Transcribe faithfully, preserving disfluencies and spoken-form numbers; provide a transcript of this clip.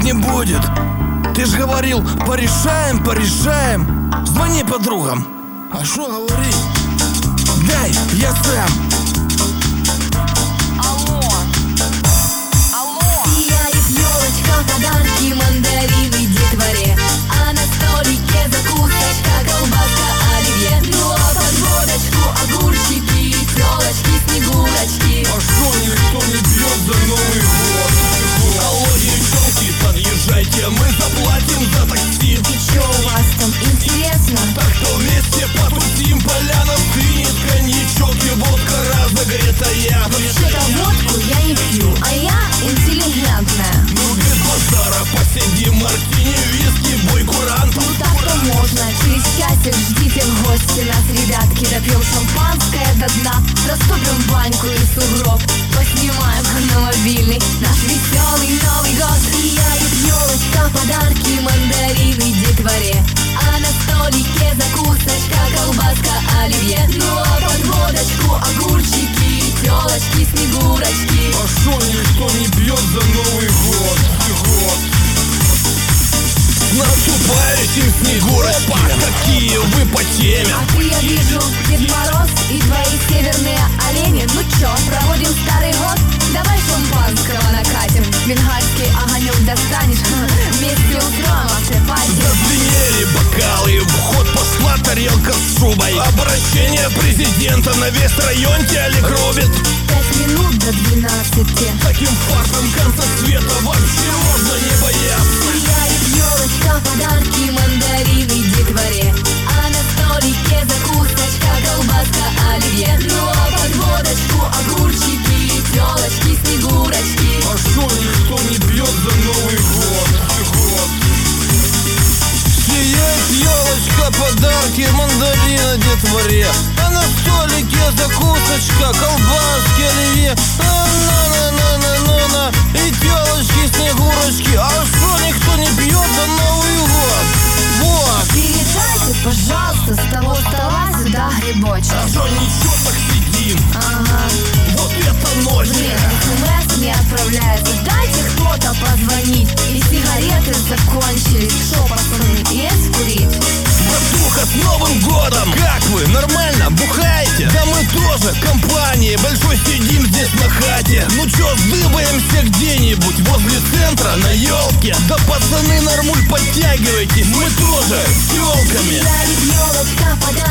не будет. Ты ж говорил, порешаем, порешаем. Звони подругам. А шо говорить? Дай, я сам. Алло, алло. Сияет елочка, подарки, мандарины детворе, а на столике закусочка, колбаска, оливье. Ну а под водочку огурчики, телочки, снегурочки. А шо никто не бьет за Новый год? Алло, девчонки, подъезжайте, мы заплатим за такси. И чё у вас там интересно? Так что вместе потусим, поляна стынет, коньячок и водка разогретая. Вообще-то водку я не пью, а я интеллигентная. Ну без базара посидим, мартини, виски, бой, курант. Ну так-то можно, через часик ждите в гости нас, ребятки. Допьем шампанское до дна, растопим баньку и сугроб, поснимаем на мобильный наш веселый Новый год. Сияет елочка, подарки, мандарины детворе, а на столике закусочка, колбаска, оливье. Ну а под водочку огурчики, телочки, снегурочки. А шо никто не бьет за Новый год? Год. Наступающим снегурочки, какие вы по теме. А ты, я вижу, Дед Мороз и твои северные олени. Ну чё, проводим старый год? Давай шампанского накатим, бенгальский огонек достанешь, вместе устроим автопати. Зазвенели бокалы, в ход пошла тарелка с шубой. Обращение президента на весь район телек рубит. Пять минут до двенадцати. Таким фартом конца света вообще можно не бояться. Сияет елочка, подарки, мандарины детворе, а на столике закусочка, колбаска, оливье. Ну а под водочку огурчики, телочки, снегурочки. А шо никто не бьет за Новый год? Год. Сияет елочка, подарки, мандарина детворе, а на столике закусочка, колбаски, оливье. На-на-на-на-на-на, и телочки, снегурочки. А шо никто не бьет за Новый год? Вот. Передайте, пожалуйста, с того стола сюда грибочки. А шо ничего, так сидим? Ага. Вот это ночь. Блин, смс не отправляется. Дайте кто-то позвонить. И сигареты закончились. Шо, пацаны, есть курить? Братуха, с Новым годом! Как вы? Нормально? Бухаете? Да мы тоже, компанией большой сидим здесь на хате. Ну чё, сдыбаемся где-нибудь возле центра на елке. Да пацаны, нормуль, подтягивайтесь, мы тоже с елками. Сияет елочка, подарки,